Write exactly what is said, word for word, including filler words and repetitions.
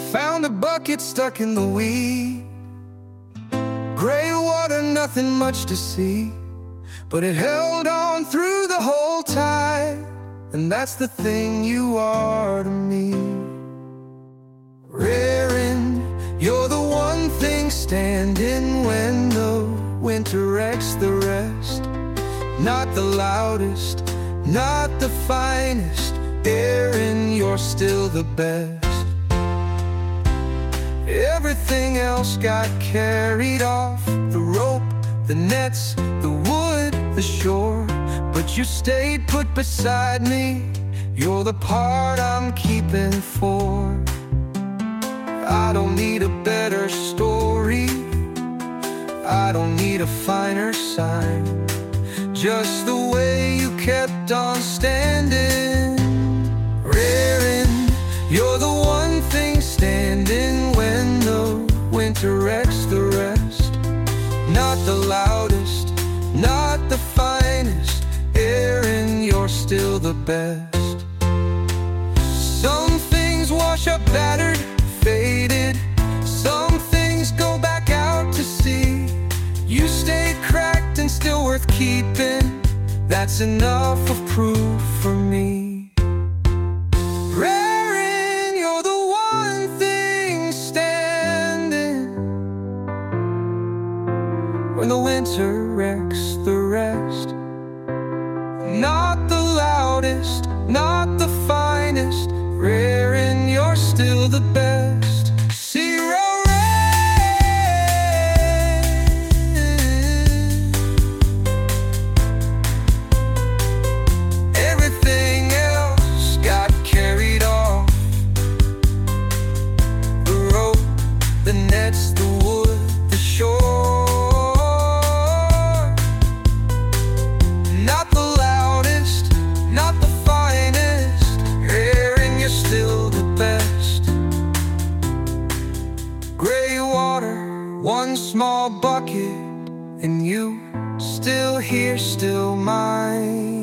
Found a bucket stuck in the weed. Gray water, nothing much to see, but it held on through the whole tide. And that's the thing you are to me. Rearing, you're the one thing standing when the winter wrecks the rest. Not the loudest, not the finest, Erin, you're still the best. Everything else got carried off, the rope, the nets, the wood, the shore, but you stayed put beside me. You're the part I'm keeping for. I don't need a better story, I don't need a finer sign, just the way you kept on standing. Rearing, you're the one thing standing when the winter wrecks the rest. Not the loudest, not the finest, Erin, you're still the best. Some things wash up battered, faded, some things go back out to sea. You stayed cracked and still worth keeping, that's enough of proof for me. Rearing, you're the one thing standing when the winter wrecks the rest. Not the loudest, not the finest, Rearing, you're still the best. Zero rain, everything else got carried off, the rope, the nets, the wood, the shore. Not the loudest, not the finest, Erin, you're still the best. Gray water, one small bucket, and you still here, still mine.